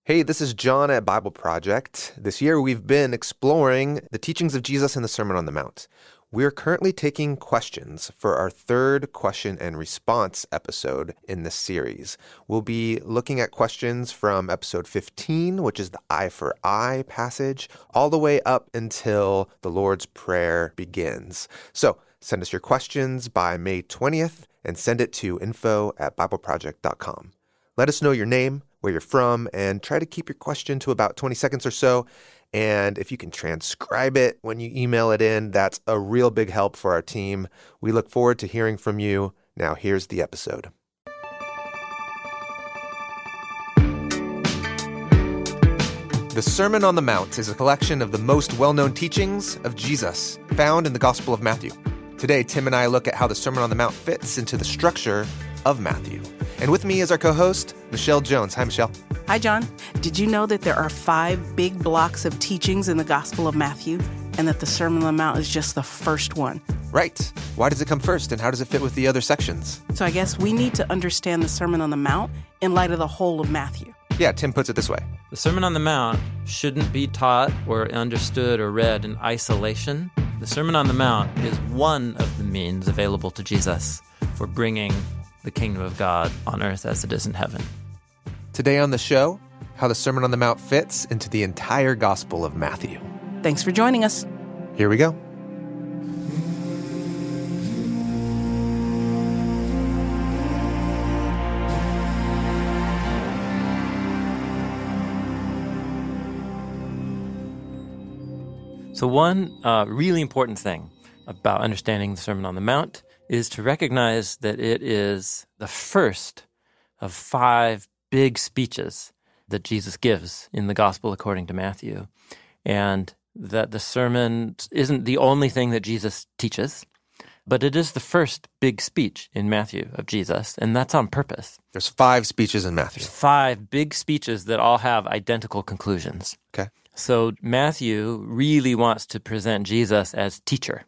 Hey, this is John at Bible Project. This year we've been exploring the teachings of Jesus in the Sermon on the Mount. We're currently taking questions for our third question and response episode in this series. We'll be looking at questions from episode 15, which is the eye for eye passage, all the way up until the Lord's Prayer begins. So send us your questions by May 20th and send it to info@bibleproject.com. Let us know your name, where you're from, and try to keep your question to about 20 seconds or so. And if you can transcribe it when you email it in, that's a real big help for our team. We look forward to hearing from you. Now, here's the episode. The Sermon on the Mount is a collection of the most well-known teachings of Jesus found in the Gospel of Matthew. Today, Tim and I look at how the Sermon on the Mount fits into the structure of Matthew. And with me is our co-host, Michelle Jones. Hi, Michelle. Hi, John. Did you know that there are 5 big blocks of teachings in the Gospel of Matthew, and that the Sermon on the Mount is just the first one? Right. Why does it come first, and how does it fit with the other sections? So I guess we need to understand the Sermon on the Mount in light of the whole of Matthew. Yeah, Tim puts it this way. The Sermon on the Mount shouldn't be taught or understood or read in isolation. The Sermon on the Mount is one of the means available to Jesus for bringing the kingdom of God on earth as it is in heaven. Today on the show, how the Sermon on the Mount fits into the entire Gospel of Matthew. Thanks for joining us. Here we go. So one really important thing about understanding the Sermon on the Mount is to recognize that it is the first of 5 big speeches that Jesus gives in the Gospel according to Matthew, and that the sermon isn't the only thing that Jesus teaches, but it is the first big speech in Matthew of Jesus, and that's on purpose. There's 5 speeches in Matthew. There's 5 big speeches that all have identical conclusions. Okay. So Matthew really wants to present Jesus as teacher,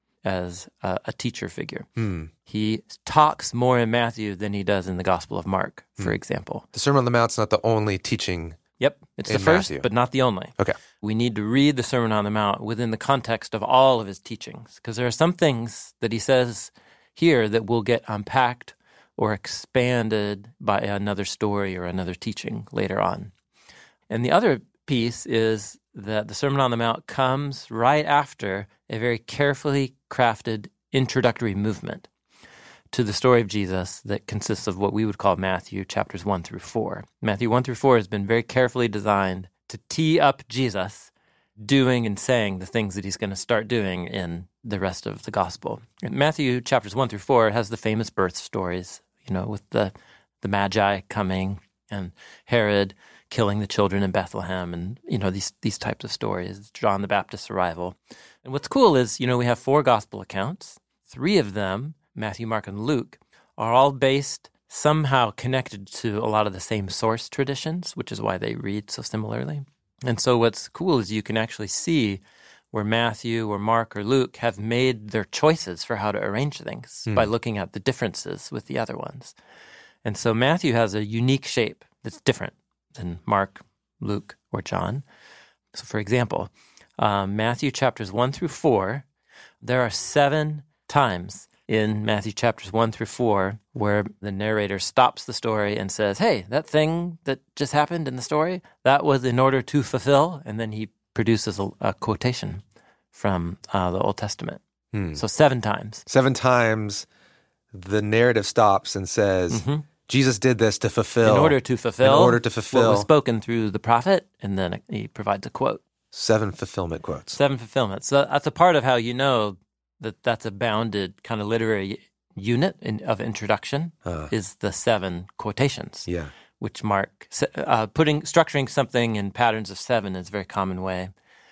as a teacher figure. He talks more in Matthew than he does in the Gospel of Mark, for example. The Sermon on the Mount's not the only teaching. Yep, it's the in first, Matthew. but not the only. Okay. We need to read the Sermon on the Mount within the context of all of his teachings, because there are some things that he says here that will get unpacked or expanded by another story or another teaching later on. And the other piece is that the Sermon on the Mount comes right after a very carefully crafted introductory movement to the story of Jesus that consists of what we would call Matthew chapters 1 through 4. Matthew 1 through 4 has been very carefully designed to tee up Jesus doing and saying the things that he's going to start doing in the rest of the gospel. And Matthew chapters 1 through 4 has the famous birth stories, with the Magi coming and Herod killing the children in Bethlehem, and these types of stories, John the Baptist's arrival. And what's cool is, we have 4 gospel accounts. 3 of them, Matthew, Mark, and Luke, are all based, somehow connected to a lot of the same source traditions, which is why they read so similarly. And so what's cool is you can actually see where Matthew or Mark or Luke have made their choices for how to arrange things by looking at the differences with the other ones. And so Matthew has a unique shape that's different than Mark, Luke, or John. So for example, Matthew chapters 1 through 4, there are 7 times in Matthew chapters 1 through 4 where the narrator stops the story and says, hey, that thing that just happened in the story, that was in order to fulfill, and then he produces a quotation from the Old Testament. So 7 times. 7 times the narrative stops and says, Jesus did this to fulfill. In order to fulfill. What was spoken through the prophet, and then he provides a quote. 7 fulfillment quotes. 7 fulfillments. So that's a part of how you know that that's a bounded kind of literary unit of introduction is the 7 quotations. Yeah. Which mark, structuring something in patterns of 7 is a very common way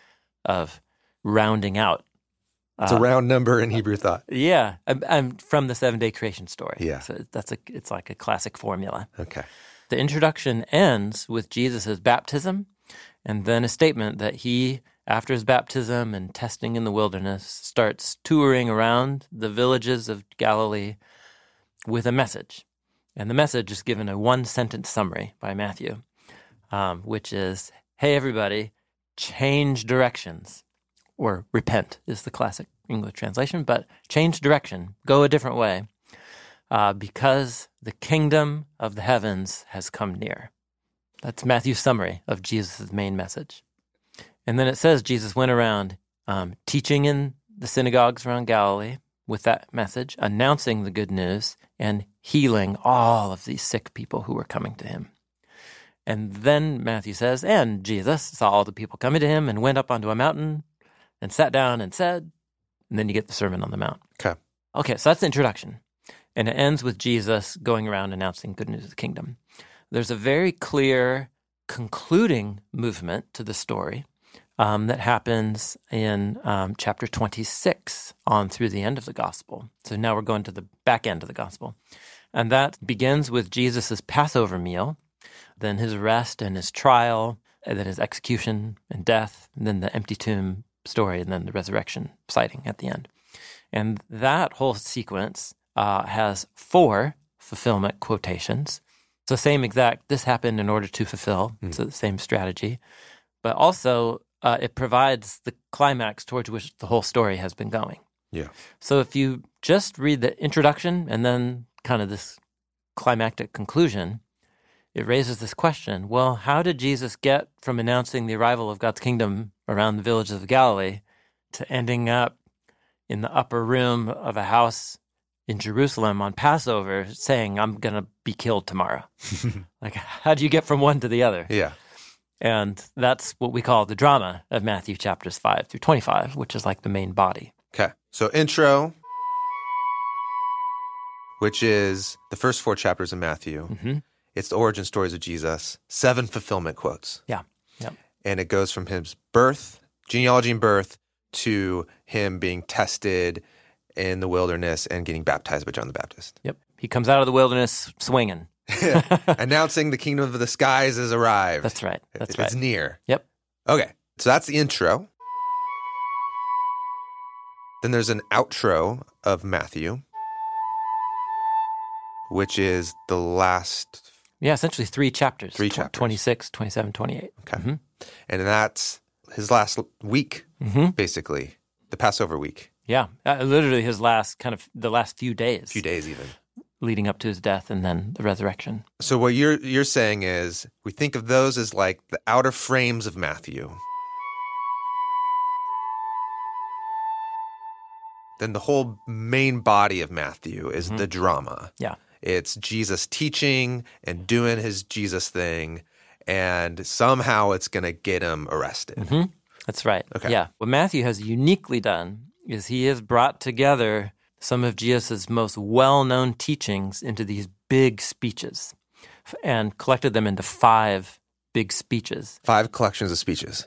of rounding out. It's a round number in Hebrew thought. Yeah, I'm from the 7-day creation story. Yeah. So it's like a classic formula. Okay. The introduction ends with Jesus' baptism, and then a statement that he, after his baptism and testing in the wilderness, starts touring around the villages of Galilee with a message. And the message is given a 1-sentence summary by Matthew. which is, hey, everybody, change directions. Or repent is the classic English translation, but change direction, go a different way, because the kingdom of the heavens has come near. That's Matthew's summary of Jesus' main message. And then it says Jesus went around teaching in the synagogues around Galilee with that message, announcing the good news, and healing all of these sick people who were coming to him. And then Matthew says, and Jesus saw all the people coming to him and went up onto a mountain and sat down and said, and then you get the Sermon on the Mount. Okay, so that's the introduction. And it ends with Jesus going around announcing good news of the kingdom. There's a very clear concluding movement to the story that happens in chapter 26 on through the end of the gospel. So now we're going to the back end of the gospel. And that begins with Jesus' Passover meal, then his arrest and his trial, and then his execution and death, and then the empty tomb story, and then the resurrection sighting at the end. And that whole sequence has 4 fulfillment quotations. So same exact, this happened in order to fulfill, so the same strategy. But also, it provides the climax towards which the whole story has been going. Yeah. So if you just read the introduction and then kind of this climactic conclusion, it raises this question, well, how did Jesus get from announcing the arrival of God's kingdom around the villages of Galilee to ending up in the upper room of a house in Jerusalem on Passover saying, I'm going to be killed tomorrow? Like, how do you get from one to the other? Yeah. And that's what we call the drama of Matthew chapters 5 through 25, which is like the main body. Okay. So intro, which is the first 4 chapters of Matthew. Mm-hmm. It's the origin stories of Jesus, 7 fulfillment quotes. Yeah. And it goes from his birth, genealogy and birth, to him being tested in the wilderness and getting baptized by John the Baptist. Yep. He comes out of the wilderness swinging. Announcing the kingdom of the skies has arrived. That's right. It's near. Yep. Okay. So that's the intro. Then there's an outro of Matthew, which is the last... Yeah, essentially 3 chapters. 3 chapters. 26, 27, 28. Okay. Mm-hmm. And that's his last week, basically, the Passover week. Yeah, literally his last the last few days. Few days even. Leading up to his death and then the resurrection. So what you're saying is we think of those as like the outer frames of Matthew. Then the whole main body of Matthew is the drama. Yeah. It's Jesus teaching and doing his Jesus thing, and somehow it's going to get him arrested. Mm-hmm. That's right. Okay. Yeah. What Matthew has uniquely done is he has brought together some of Jesus' most well-known teachings into these big speeches and collected them into 5 big speeches. 5 collections of speeches.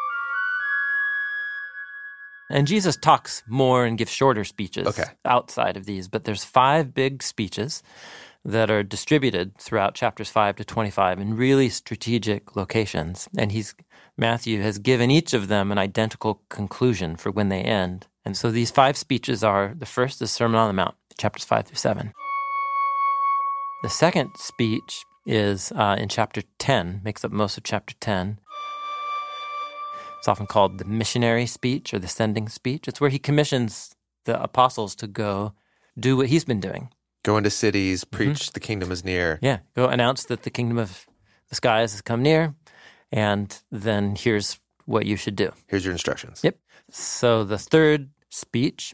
And Jesus talks more and gives shorter speeches outside of these, but there's 5 big speeches that are distributed throughout chapters 5 to 25 in really strategic locations. And Matthew has given each of them an identical conclusion for when they end. And so these 5 speeches are, the first is Sermon on the Mount, chapters 5 through 7. The second speech is in chapter 10, makes up most of chapter 10. It's often called the missionary speech or the sending speech. It's where he commissions the apostles to go do what he's been doing. Go into cities, preach the kingdom is near. Yeah, go announce that the kingdom of the skies has come near, and then here's what you should do. Here's your instructions. Yep. So the third speech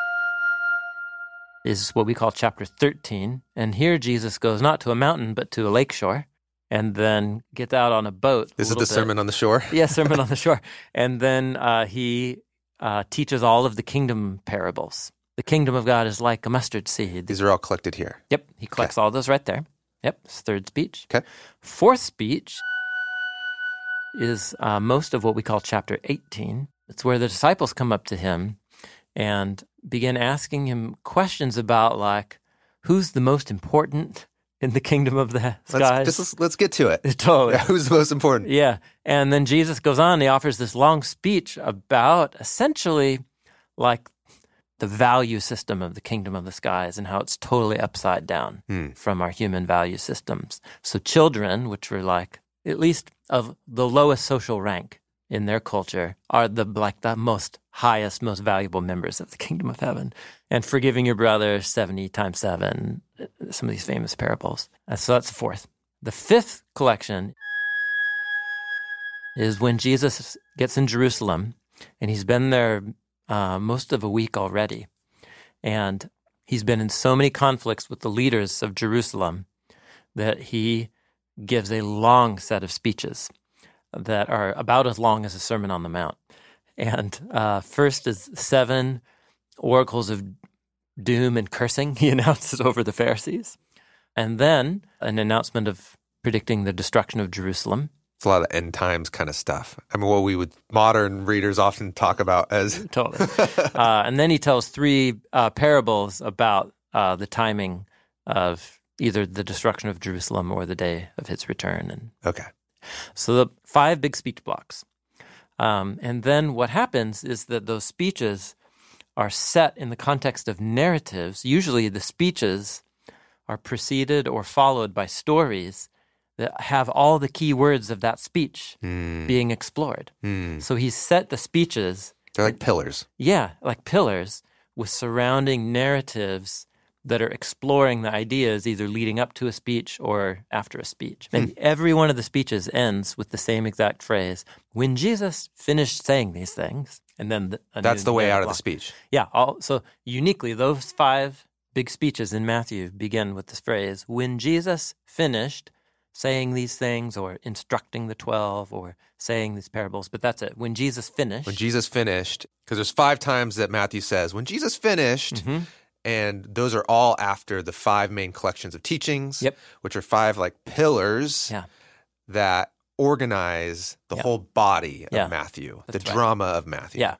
is what we call chapter 13. And here Jesus goes not to a mountain, but to a lakeshore, and then gets out on a boat. This is the Sermon on the Shore? Yeah, Sermon on the Shore. And then he teaches all of the kingdom parables. The kingdom of God is like a mustard seed. These are all collected here. Yep, he collects all those right there. Yep, it's third speech. Okay. Fourth speech is most of what we call chapter 18. It's where the disciples come up to him and begin asking him questions about, like, who's the most important in the kingdom of the skies? Let's get to it. Totally. Yeah, who's the most important? Yeah. And then Jesus goes on, he offers this long speech about essentially like the value system of the kingdom of the skies and how it's totally upside down from our human value systems. So children, which were like at least of the lowest social rank in their culture, are the most highest, most valuable members of the kingdom of heaven. And forgiving your brother 70 times 7, some of these famous parables. So that's the fourth. The fifth collection is when Jesus gets in Jerusalem, and he's been there most of a week already. And he's been in so many conflicts with the leaders of Jerusalem that he gives a long set of speeches that are about as long as a Sermon on the Mount. And first is 7 oracles of doom and cursing he announces over the Pharisees. And then an announcement of predicting the destruction of Jerusalem. It's a lot of end times kind of stuff. I mean, what we would modern readers often talk about as... Totally. And then he tells 3 parables about the timing of either the destruction of Jerusalem or the day of his return. And okay. so the 5 big speech blocks. And then what happens is that those speeches are set in the context of narratives. Usually the speeches are preceded or followed by stories that have all the key words of that speech being explored. So he's set the speeches... They're like pillars. Yeah, like pillars with surrounding narratives that are exploring the ideas either leading up to a speech or after a speech. And every one of the speeches ends with the same exact phrase, when Jesus finished saying these things, and then... That's the way out of the speech. Yeah, so uniquely, those 5 big speeches in Matthew begin with this phrase, when Jesus finished saying these things or instructing the 12 or saying these parables, but that's it. When Jesus finished. When Jesus finished, because there's 5 times that Matthew says, when Jesus finished, and those are all after the 5 main collections of teachings, which are 5 like pillars that organize the whole body of Matthew, the drama of Matthew. Yeah.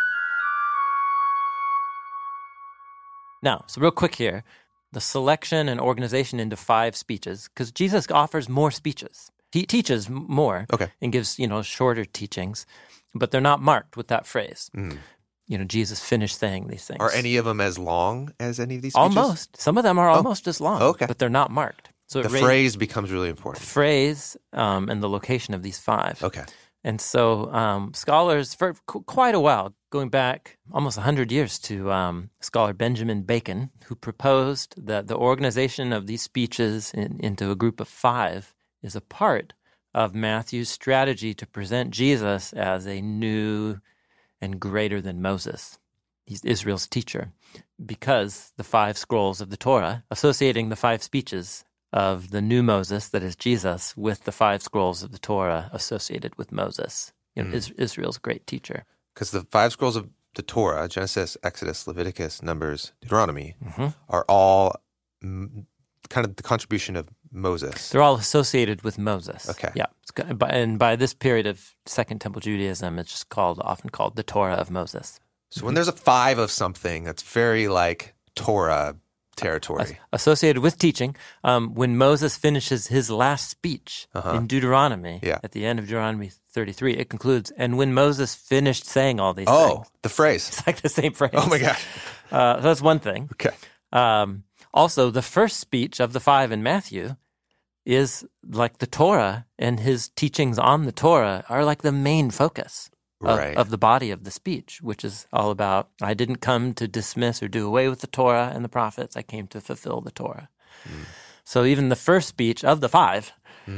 Now, so real quick here, the selection and organization into 5 speeches, because Jesus offers more speeches. He teaches more and gives, shorter teachings, but they're not marked with that phrase. Jesus finished saying these things. Are any of them as long as any of these speeches? Almost. Some of them are almost as long, but they're not marked. So the phrase becomes really important. The phrase and the location of these 5. Okay. And so scholars, for quite a while, going back almost 100 years to scholar Benjamin Bacon, who proposed that the organization of these speeches into a group of 5 is a part of Matthew's strategy to present Jesus as a new and greater than Moses. He's Israel's teacher, because the 5 scrolls of the Torah, associating the 5 speeches of the new Moses, that is Jesus, with the 5 scrolls of the Torah associated with Moses. Israel's great teacher. Because the 5 scrolls of the Torah, Genesis, Exodus, Leviticus, Numbers, Deuteronomy, are all kind of the contribution of Moses. They're all associated with Moses. Okay. Yeah. And by this period of Second Temple Judaism, it's just often called the Torah of Moses. So when there's a 5 of something, that's very like Torah territory. Associated with teaching. When Moses finishes his last speech in Deuteronomy, at the end of Deuteronomy 33, it concludes, and when Moses finished saying all these things. Oh, the phrase. It's like the same phrase. Oh my gosh. So that's one thing. Okay. Also, the first speech of the 5 in Matthew is like the Torah, and his teachings on the Torah are like the main focus of the body of the speech, which is all about, I didn't come to dismiss or do away with the Torah and the prophets, I came to fulfill the Torah. So even the first speech of the 5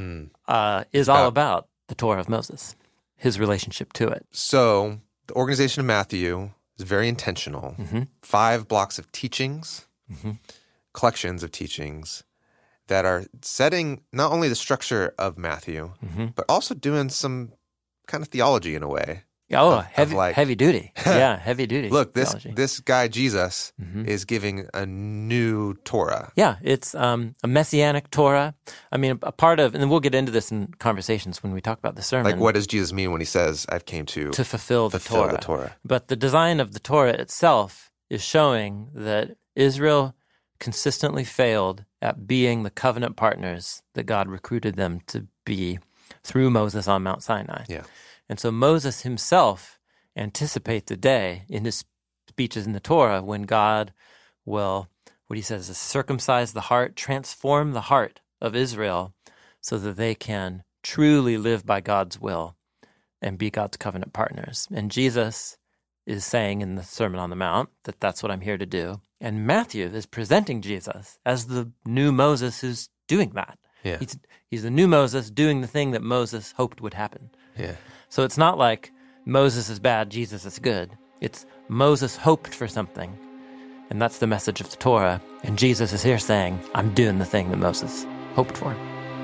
is all about the Torah of Moses, his relationship to it. So the organization of Matthew is very intentional. 5 blocks of teachings, collections of teachings that are setting not only the structure of Matthew, but also doing some kind of theology in a way. Heavy duty. Yeah, heavy duty. Look, theology. this guy, Jesus, is giving a new Torah. Yeah, it's a messianic Torah. I mean, a part of, and we'll get into this in conversations when we talk about the sermon. Like, what does Jesus mean when he says, I've came to fulfill the Torah? But the design of the Torah itself is showing that Israel consistently failed at being the covenant partners that God recruited them to be through Moses on Mount Sinai. Yeah. And so Moses himself anticipates the day in his speeches in the Torah when God will, what he says is circumcise the heart, transform the heart of Israel so that they can truly live by God's will and be God's covenant partners. And Jesus is saying in the Sermon on the Mount that that's what I'm here to do. And Matthew is presenting Jesus as the new Moses who's doing that. Yeah. He's the new Moses doing the thing that Moses hoped would happen. Yeah. So it's not like Moses is bad, Jesus is good. It's Moses hoped for something, and that's the message of the Torah. And Jesus is here saying, I'm doing the thing that Moses hoped for.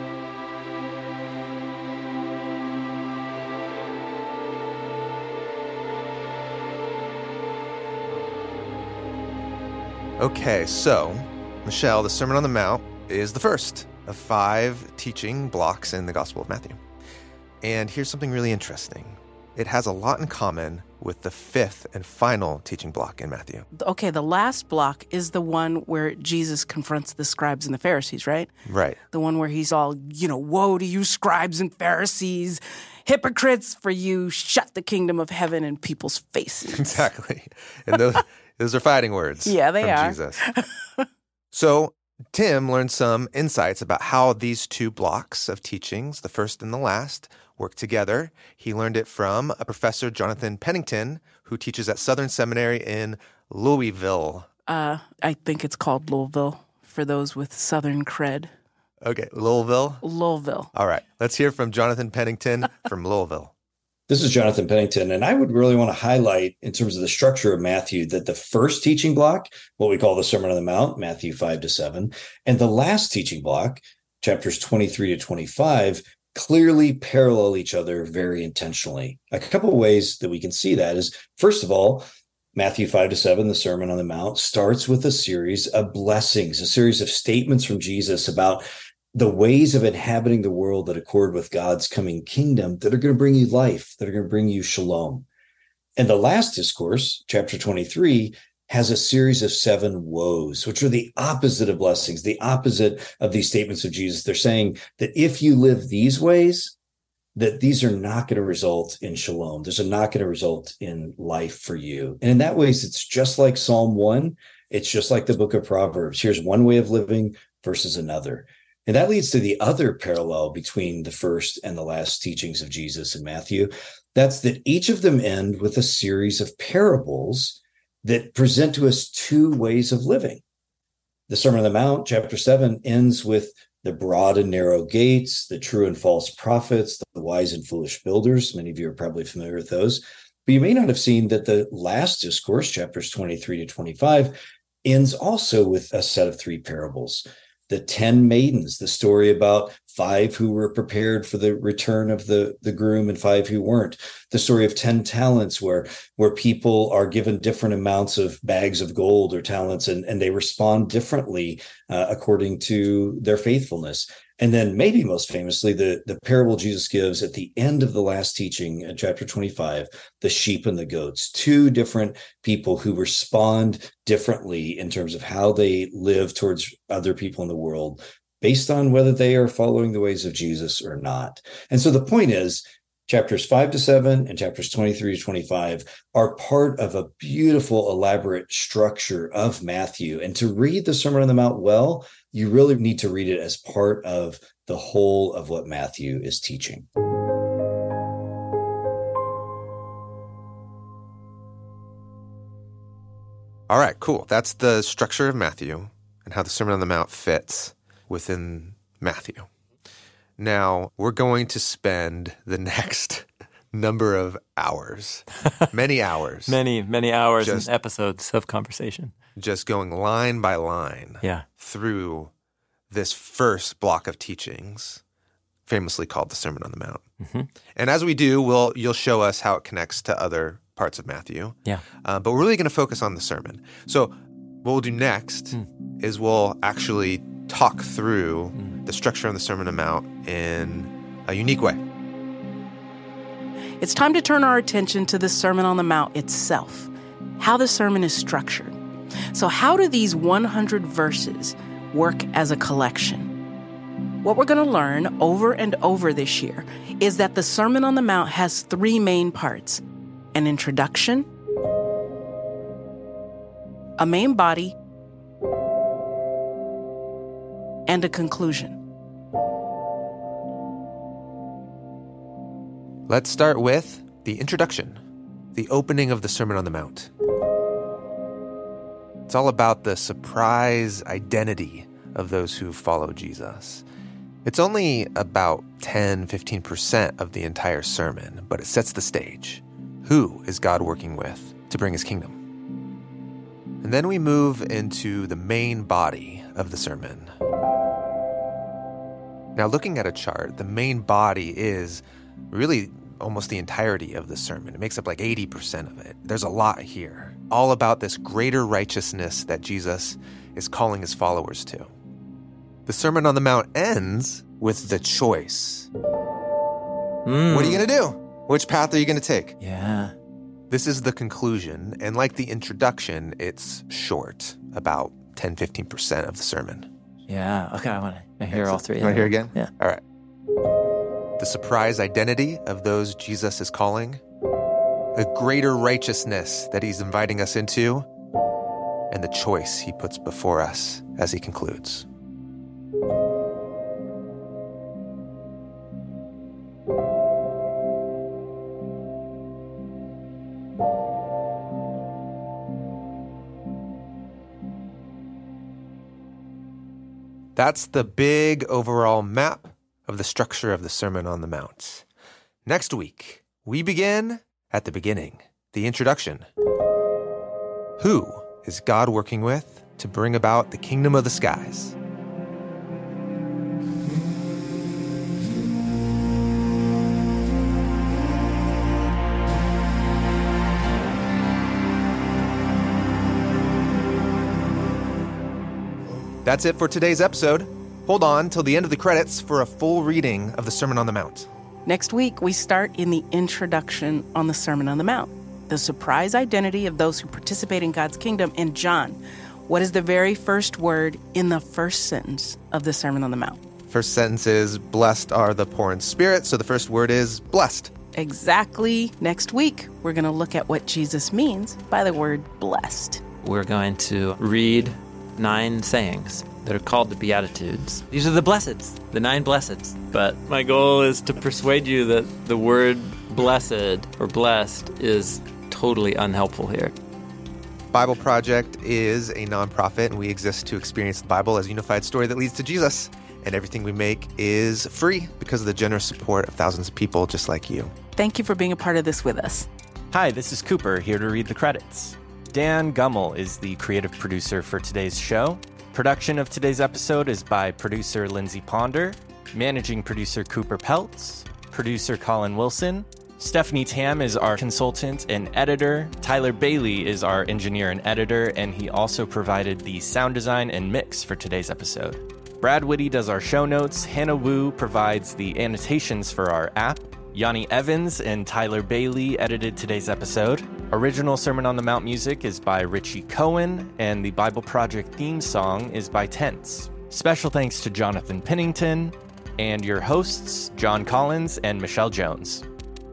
Okay, so, Michelle, the Sermon on the Mount is the first of 5 teaching blocks in the Gospel of Matthew. And here's something really interesting. It has a lot in common with the 5th and final teaching block in Matthew. Okay, the last block is the one where Jesus confronts the scribes and the Pharisees, right? Right. The one where he's all, woe to you scribes and Pharisees, hypocrites, for you shut the kingdom of heaven in people's faces. Exactly. And those are fighting words. Yeah, they from are. Jesus. So Tim learned some insights about how these 2 blocks of teachings, the first and the last, work together. He learned it from a professor, Jonathan Pennington, who teaches at Southern Seminary in Louisville. I think it's called Louisville for those with Southern cred. Okay, Louisville? Louisville. All right, let's hear from Jonathan Pennington from Louisville. This is Jonathan Pennington, and I would really want to highlight, in terms of the structure of Matthew, that the first teaching block, what we call the Sermon on the Mount, Matthew 5-7, and the last teaching block, chapters 23 to 25, clearly parallel each other very intentionally. A couple of ways that we can see that is, first of all, Matthew 5-7, the Sermon on the Mount, starts with a series of blessings, a series of statements from Jesus about the ways of inhabiting the world that accord with God's coming kingdom that are going to bring you life, that are going to bring you shalom. And the last discourse, chapter 23, has a series of 7 woes, which are the opposite of blessings, the opposite of these statements of Jesus. They're saying that if you live these ways, that these are not going to result in shalom. These are not going to result in life for you. And in that ways, it's just like Psalm 1. It's just like the book of Proverbs. Here's one way of living versus another. And that leads to the other parallel between the first and the last teachings of Jesus in Matthew. That's that each of them end with a series of parables that present to us 2 ways of living. The Sermon on the Mount, chapter 7, ends with the broad and narrow gates, the true and false prophets, the wise and foolish builders. Many of you are probably familiar with those. But you may not have seen that the last discourse, chapters 23 to 25, ends also with a set of 3 parables. The 10 maidens, the story about 5 who were prepared for the return of the groom and 5 who weren't. The story of 10 talents where people are given different amounts of bags of gold or talents and they respond differently according to their faithfulness. And then maybe most famously, the parable Jesus gives at the end of the last teaching in chapter 25, the sheep and the goats, 2 different people who respond differently in terms of how they live towards other people in the world based on whether they are following the ways of Jesus or not. And so the point is, chapters 5-7 and chapters 23 to 25 are part of a beautiful, elaborate structure of Matthew. And to read the Sermon on the Mount well, you really need to read it as part of the whole of what Matthew is teaching. All right, cool. That's the structure of Matthew and how the Sermon on the Mount fits within Matthew. Now, we're going to spend the next number of hours, many hours. Many hours and episodes of conversation. Just going line by line through this first block of teachings, famously called the Sermon on the Mount. Mm-hmm. And as we do, you'll show us how it connects to other parts of Matthew. Yeah. But we're really going to focus on the sermon. So what we'll do next is we'll actually talk through the structure of the Sermon on the Mount in a unique way. It's time to turn our attention to the Sermon on the Mount itself, how the sermon is structured. So how do these 100 verses work as a collection? What we're going to learn over and over this year is that the Sermon on the Mount has 3 main parts: an introduction, a main body, and a conclusion. Let's start with the introduction, the opening of the Sermon on the Mount. It's all about the surprise identity of those who follow Jesus. It's only about 10-15% of the entire sermon, but it sets the stage. Who is God working with to bring his kingdom? And then we move into the main body of the sermon. Now, looking at a chart, the main body is really almost the entirety of the sermon. It makes up like 80% of it. There's a lot here, all about this greater righteousness that Jesus is calling his followers to. The Sermon on the Mount ends with the choice. What are you going to do? Which path are you going to take? Yeah. This is the conclusion, and like the introduction, it's short, about 10-15% of the sermon. Yeah. Okay, I want to hear all three. You want to hear again? Yeah. All right. The surprise identity of those Jesus is calling, a greater righteousness that he's inviting us into, and the choice he puts before us as he concludes. That's the big overall map of the structure of the Sermon on the Mount. Next week, we begin at the beginning, the introduction. Who is God working with to bring about the kingdom of the skies? That's it for today's episode. Hold on till the end of the credits for a full reading of the Sermon on the Mount. Next week, we start in the introduction on the Sermon on the Mount, the surprise identity of those who participate in God's kingdom. And John, what is the very first word in the first sentence of the Sermon on the Mount? First sentence is, blessed are the poor in spirit, so the first word is blessed. Exactly. Next week, we're going to look at what Jesus means by the word blessed. We're going to read 9 sayings that are called the Beatitudes. These are the blesseds, the 9 blesseds. But my goal is to persuade you that the word blessed or blessed is totally unhelpful here. Bible Project is a nonprofit, and we exist to experience the Bible as a unified story that leads to Jesus. And everything we make is free because of the generous support of thousands of people just like you. Thank you for being a part of this with us. Hi, this is Cooper, here to read the credits. Dan Gummel is the creative producer for today's show. Production of today's episode is by producer Lindsay Ponder, managing producer Cooper Peltz, producer Colin Wilson. Stephanie Tam is our consultant and editor. Tyler Bailey is our engineer and editor, and he also provided the sound design and mix for today's episode. Brad Whitty does our show notes. Hannah Wu provides the annotations for our app. Yanni Evans and Tyler Bailey edited today's episode. Original Sermon on the Mount music is by Richie Cohen, and the Bible Project theme song is by Tense. Special thanks to Jonathan Pennington, and your hosts, John Collins and Michelle Jones.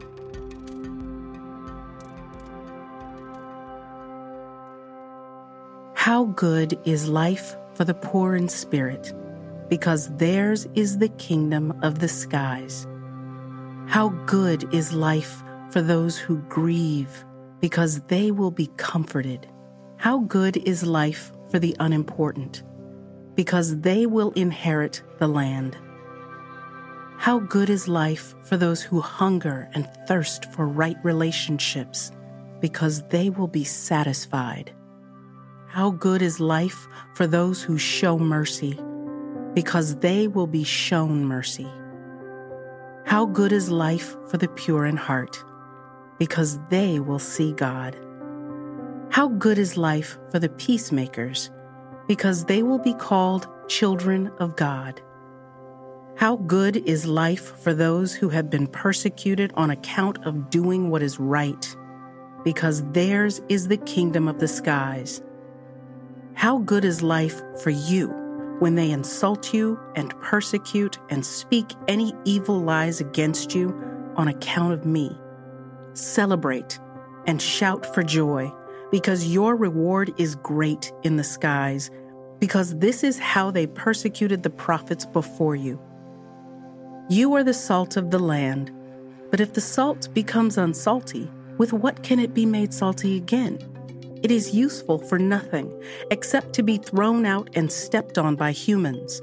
How good is life for the poor in spirit, because theirs is the kingdom of the skies. How good is life for those who grieve, because they will be comforted. How good is life for the unimportant, because they will inherit the land. How good is life for those who hunger and thirst for right relationships, because they will be satisfied. How good is life for those who show mercy, because they will be shown mercy. How good is life for the pure in heart, because they will see God. How good is life for the peacemakers, because they will be called children of God. How good is life for those who have been persecuted on account of doing what is right, because theirs is the kingdom of the skies. How good is life for you when they insult you and persecute and speak any evil lies against you on account of me. Celebrate and shout for joy, because your reward is great in the skies, because this is how they persecuted the prophets before you. You are the salt of the land. But if the salt becomes unsalty, with what can it be made salty again? It is useful for nothing except to be thrown out and stepped on by humans.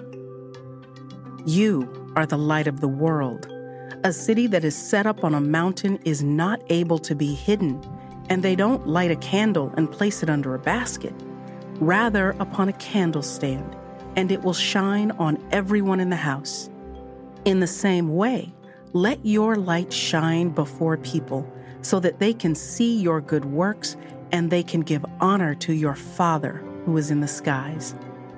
You are the light of the world. A city that is set up on a mountain is not able to be hidden, and they don't light a candle and place it under a basket, rather upon a candlestand, and it will shine on everyone in the house. In the same way, let your light shine before people, so that they can see your good works and they can give honor to your Father who is in the skies.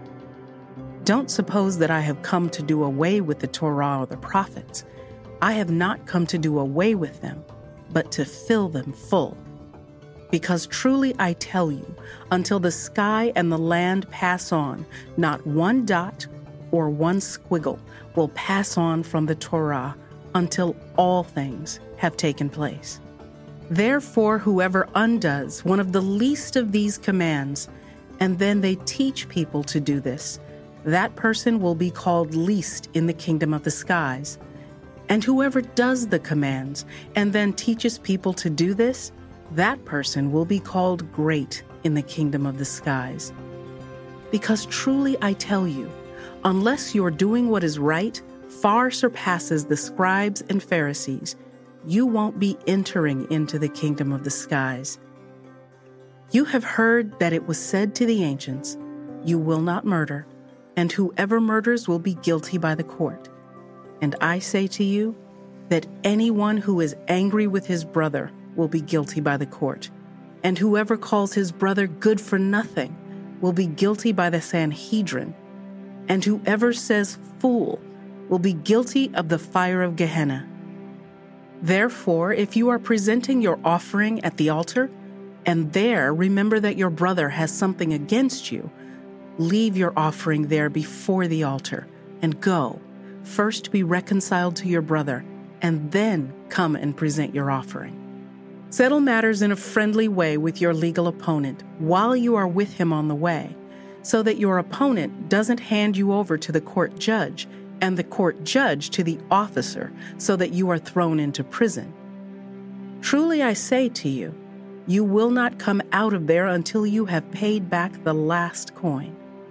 Don't suppose that I have come to do away with the Torah or the prophets. I have not come to do away with them, but to fill them full. Because truly I tell you, until the sky and the land pass on, not one dot or one squiggle will pass on from the Torah until all things have taken place. Therefore, whoever undoes one of the least of these commands, and then they teach people to do this, that person will be called least in the kingdom of the skies. And whoever does the commands and then teaches people to do this, that person will be called great in the kingdom of the skies. Because truly I tell you, unless you're doing what is right, far surpasses the scribes and Pharisees, you won't be entering into the kingdom of the skies. You have heard that it was said to the ancients, "You will not murder, and whoever murders will be guilty by the court." And I say to you that anyone who is angry with his brother will be guilty by the court, and whoever calls his brother good for nothing will be guilty by the Sanhedrin, and whoever says fool will be guilty of the fire of Gehenna. Therefore, if you are presenting your offering at the altar, and there remember that your brother has something against you, leave your offering there before the altar, and go, first be reconciled to your brother, and then come and present your offering. Settle matters in a friendly way with your legal opponent while you are with him on the way, so that your opponent doesn't hand you over to the court judge, and the court judge to the officer, so that you are thrown into prison. Truly I say to you, you will not come out of there until you have paid back the last coin.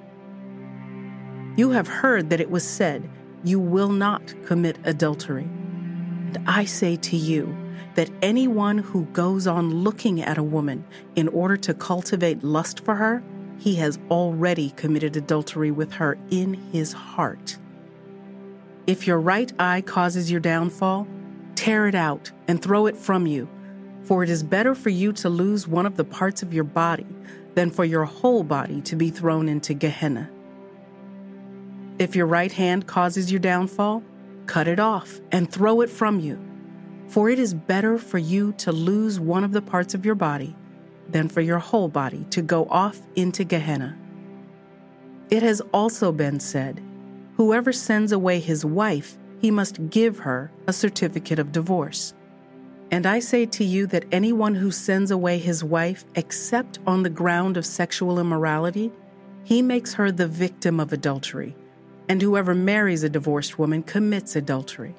You have heard that it was said, "You will not commit adultery." And I say to you that anyone who goes on looking at a woman in order to cultivate lust for her, he has already committed adultery with her in his heart. If your right eye causes your downfall, tear it out and throw it from you, for it is better for you to lose one of the parts of your body than for your whole body to be thrown into Gehenna. If your right hand causes your downfall, cut it off and throw it from you, for it is better for you to lose one of the parts of your body than for your whole body to go off into Gehenna. It has also been said, "Whoever sends away his wife, he must give her a certificate of divorce." And I say to you that anyone who sends away his wife except on the ground of sexual immorality, he makes her the victim of adultery, and whoever marries a divorced woman commits adultery.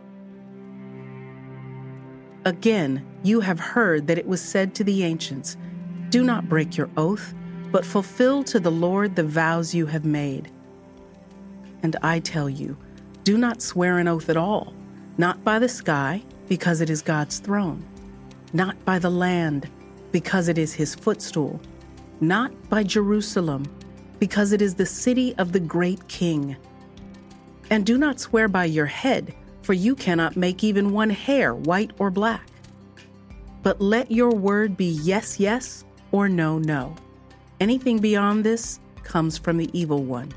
Again, you have heard that it was said to the ancients, "Do not break your oath, but fulfill to the Lord the vows you have made." And I tell you, do not swear an oath at all, not by the sky, because it is God's throne, not by the land, because it is his footstool, not by Jerusalem, because it is the city of the great King. And do not swear by your head, for you cannot make even one hair white or black. But let your word be yes, yes, or no, no. Anything beyond this comes from the evil one.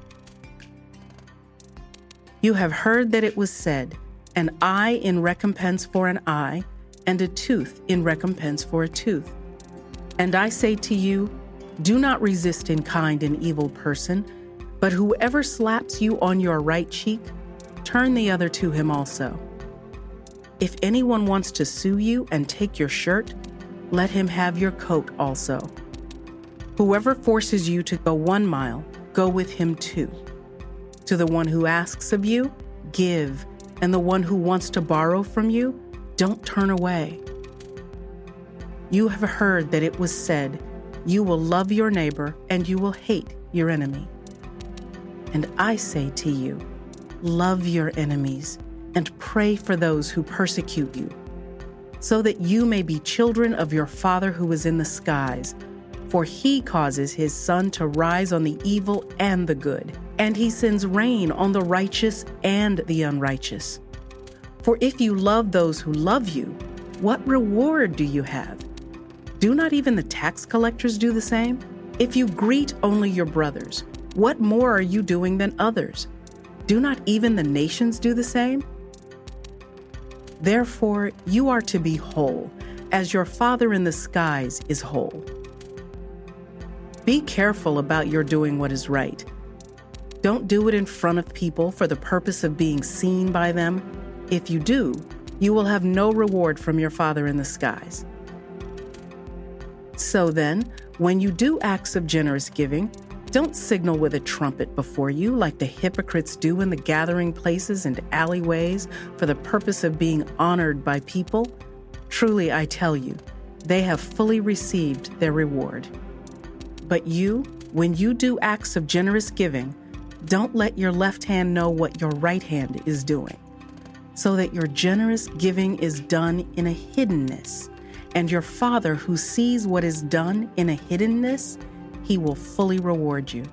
You have heard that it was said, "An eye in recompense for an eye, and a tooth in recompense for a tooth." And I say to you, do not resist in kind an evil person, but whoever slaps you on your right cheek, turn the other to him also. If anyone wants to sue you and take your shirt, let him have your coat also. Whoever forces you to go 1 mile, go with him 2. To the one who asks of you, give, and the one who wants to borrow from you, don't turn away. You have heard that it was said, you will love your neighbor and you will hate your enemy. And I say to you, love your enemies and pray for those who persecute you, so that you may be children of your Father who is in the skies. For he causes his sun to rise on the evil and the good, and he sends rain on the righteous and the unrighteous. For if you love those who love you, what reward do you have? Do not even the tax collectors do the same? If you greet only your brothers, what more are you doing than others? Do not even the nations do the same? Therefore, you are to be whole, as your Father in the skies is whole. Be careful about your doing what is right. Don't do it in front of people for the purpose of being seen by them. If you do, you will have no reward from your Father in the skies. So then, when you do acts of generous giving, don't signal with a trumpet before you like the hypocrites do in the gathering places and alleyways for the purpose of being honored by people. Truly, I tell you, they have fully received their reward. But you, when you do acts of generous giving, don't let your left hand know what your right hand is doing, so that your generous giving is done in a hiddenness, and your Father who sees what is done in a hiddenness, he will fully reward you.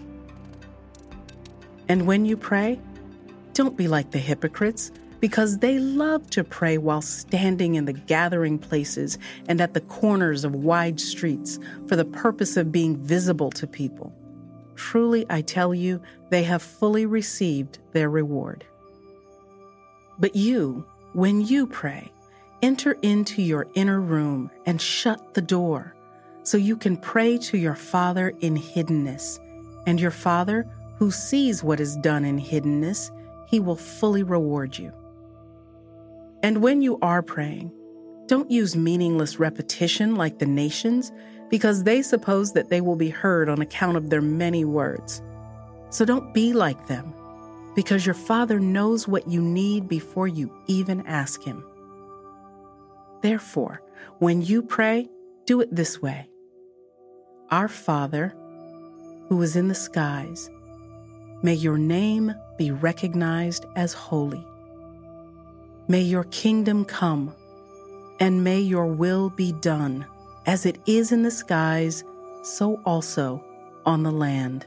And when you pray, don't be like the hypocrites, because they love to pray while standing in the gathering places and at the corners of wide streets for the purpose of being visible to people. Truly, I tell you, they have fully received their reward. But you, when you pray, enter into your inner room and shut the door, so you can pray to your Father in hiddenness, and your Father, who sees what is done in hiddenness, he will fully reward you. And when you are praying, don't use meaningless repetition like the nations, because they suppose that they will be heard on account of their many words. So don't be like them, because your Father knows what you need before you even ask him. Therefore, when you pray, do it this way. Our Father, who is in the skies, may your name be recognized as holy. May your kingdom come, and may your will be done, as it is in the skies, so also on the land.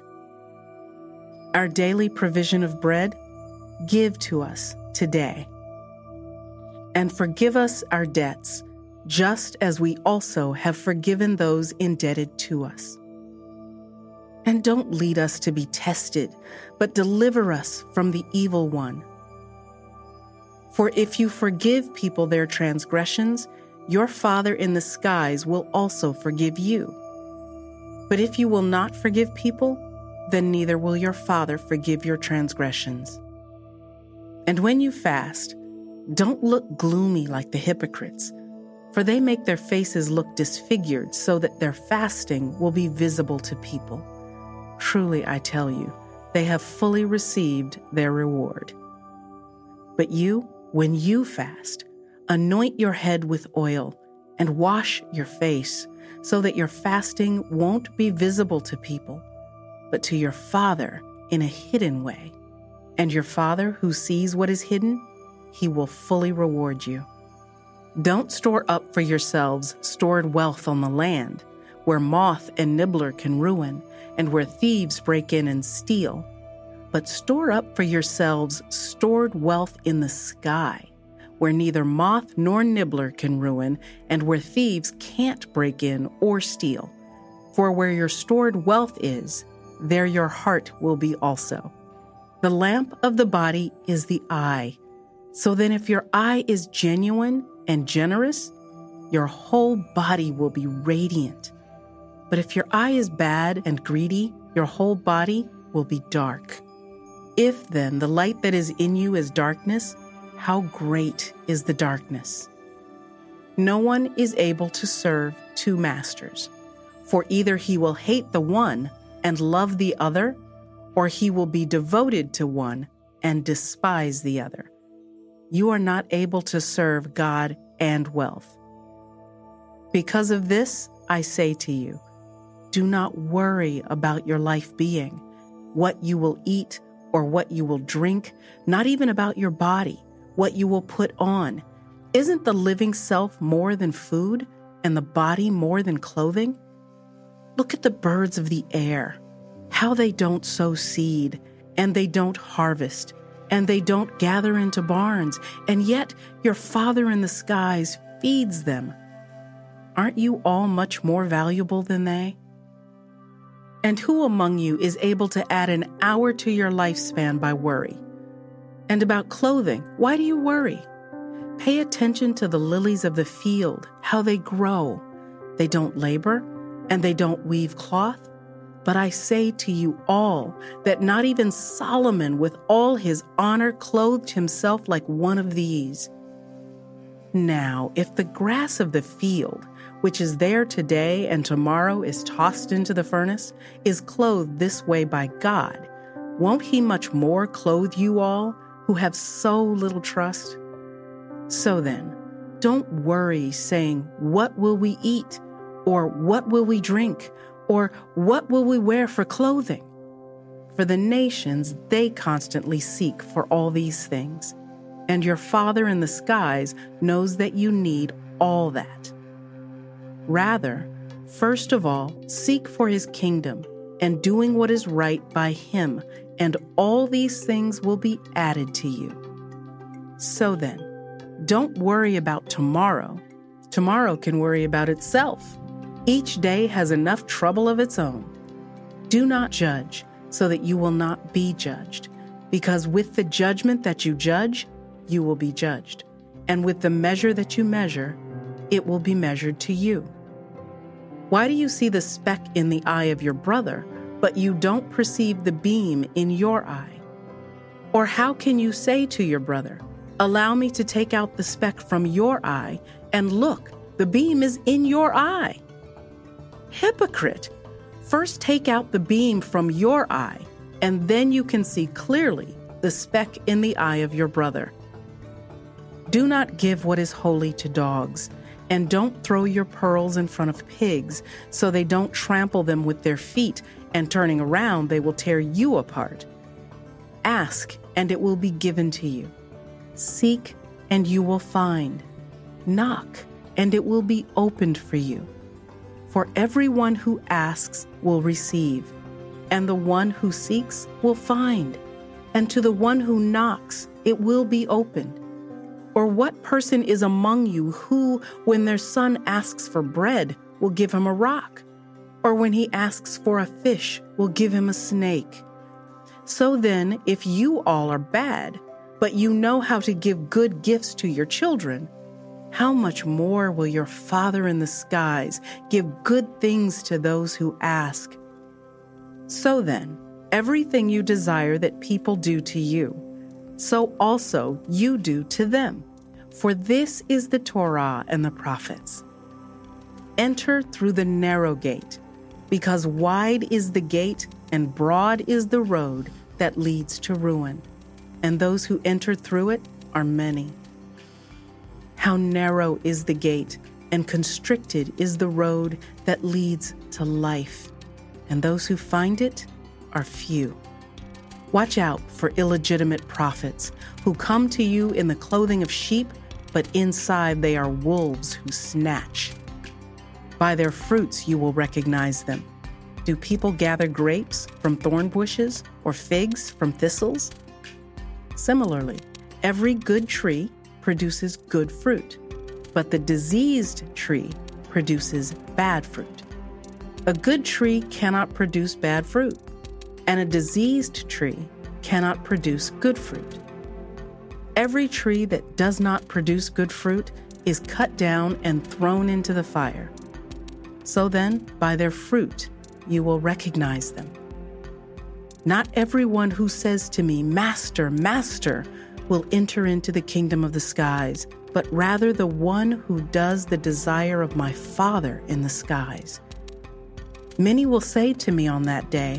Our daily provision of bread, give to us today. And forgive us our debts, just as we also have forgiven those indebted to us. And don't lead us to be tested, but deliver us from the evil one. For if you forgive people their transgressions, your Father in the skies will also forgive you. But if you will not forgive people, then neither will your Father forgive your transgressions. And when you fast, don't look gloomy like the hypocrites, for they make their faces look disfigured so that their fasting will be visible to people. Truly, I tell you, they have fully received their reward. But you, when you fast, anoint your head with oil and wash your face, so that your fasting won't be visible to people, but to your Father in a hidden way. And your Father who sees what is hidden, he will fully reward you. Don't store up for yourselves stored wealth on the land, where moth and nibbler can ruin, and where thieves break in and steal. But store up for yourselves stored wealth in the sky, where neither moth nor nibbler can ruin, and where thieves can't break in or steal. For where your stored wealth is, there your heart will be also. The lamp of the body is the eye. So then if your eye is genuine and generous, your whole body will be radiant. But if your eye is bad and greedy, your whole body will be dark. If then the light that is in you is darkness, how great is the darkness? No one is able to serve two masters, for either he will hate the one and love the other, or he will be devoted to one and despise the other. you are not able to serve God and wealth. Because of this, I say to you, do not worry about your life being, what you will eat or what you will drink, not even about your body, what you will put on. Isn't the living self more than food and the body more than clothing? Look at the birds of the air, how they don't sow seed, and they don't harvest, and they don't gather into barns, and yet your Father in the skies feeds them. Aren't you all much more valuable than they? And who among you is able to add an hour to your lifespan by worry? And about clothing, why do you worry? Pay attention to the lilies of the field, how they grow. They don't labor, and they don't weave cloth. But I say to you all that not even Solomon with all his honor clothed himself like one of these. Now, if the grass of the field, which is there today and tomorrow is tossed into the furnace, is clothed this way by God, won't he much more clothe you all who have so little trust? So then, don't worry saying, what will we eat? Or what will we drink? Or what will we wear for clothing? For the nations, they constantly seek for all these things. And your Father in the skies knows that you need all that. Rather, first of all, seek for his kingdom and doing what is right by him, and all these things will be added to you. So then, don't worry about tomorrow. Tomorrow can worry about itself. Each day has enough trouble of its own. Do not judge, so that you will not be judged, because with the judgment that you judge, you will be judged, and with the measure that you measure, it will be measured to you. Why do you see the speck in the eye of your brother, but you don't perceive the beam in your eye? Or how can you say to your brother, allow me to take out the speck from your eye, and look, the beam is in your eye? Hypocrite! First take out the beam from your eye, and then you can see clearly the speck in the eye of your brother. Do not give what is holy to dogs, and don't throw your pearls in front of pigs, so they don't trample them with their feet, and turning around they will tear you apart. Ask, and it will be given to you. Seek, and you will find. Knock, and it will be opened for you. For everyone who asks will receive, and the one who seeks will find, and to the one who knocks it will be opened. Or what person is among you who, when their son asks for bread, will give him a rock? Or when he asks for a fish, will give him a snake? So then, if you all are bad, but you know how to give good gifts to your children, how much more will your Father in the skies give good things to those who ask? So then, everything you desire that people do to you, so also you do to them. For this is the Torah and the prophets. Enter through the narrow gate, because wide is the gate and broad is the road that leads to ruin, and those who enter through it are many. How narrow is the gate, and constricted is the road that leads to life, and those who find it are few. Watch out for illegitimate prophets who come to you in the clothing of sheep, but inside they are wolves who snatch. By their fruits you will recognize them. Do people gather grapes from thorn bushes or figs from thistles? Similarly, every good tree produces good fruit, but the diseased tree produces bad fruit. A good tree cannot produce bad fruit, and a diseased tree cannot produce good fruit. Every tree that does not produce good fruit is cut down and thrown into the fire. So then, by their fruit, you will recognize them. Not everyone who says to me, Master, Master, will enter into the kingdom of the skies, but rather the one who does the desire of my Father in the skies. Many will say to me on that day,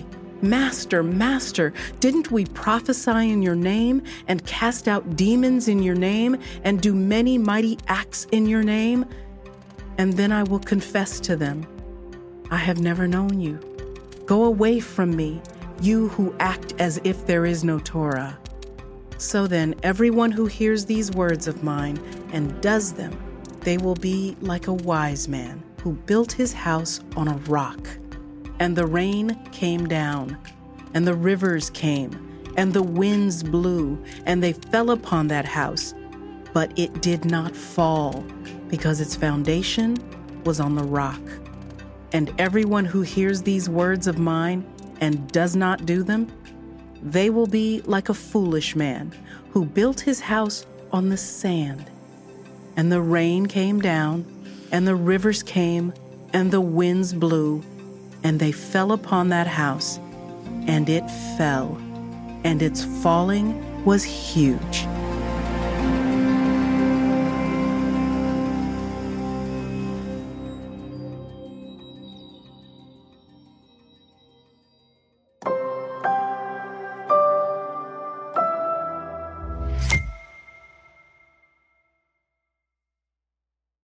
Master, Master, didn't we prophesy in your name and cast out demons in your name and do many mighty acts in your name? And then I will confess to them, I have never known you. Go away from me, you who act as if there is no Torah. So then, everyone who hears these words of mine and does them, they will be like a wise man who built his house on a rock. And the rain came down, and the rivers came, and the winds blew, and they fell upon that house. But it did not fall, because its foundation was on the rock. And everyone who hears these words of mine and does not do them, they will be like a foolish man who built his house on the sand. And the rain came down, and the rivers came, and the winds blew, and they fell upon that house, and it fell, and its falling was huge.